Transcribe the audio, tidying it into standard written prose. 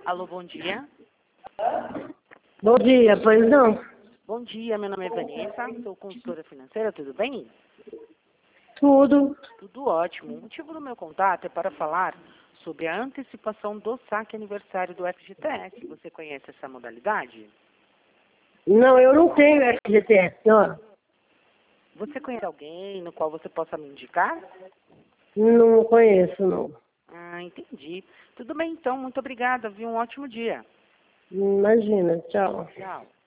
Alô, bom dia. Bom dia, pois não? Bom dia, meu nome é Vanessa, sou consultora financeira, tudo bem? Tudo. Tudo ótimo. O motivo do meu contato é para falar sobre a antecipação do saque aniversário do FGTS. Você conhece essa modalidade? Não, eu não tenho FGTS, ó. Você conhece alguém no qual você possa me indicar? Não conheço, não. Ah, entendi. Tudo bem, então. Muito obrigada, viu? Um ótimo dia. Imagina, tchau. Tchau.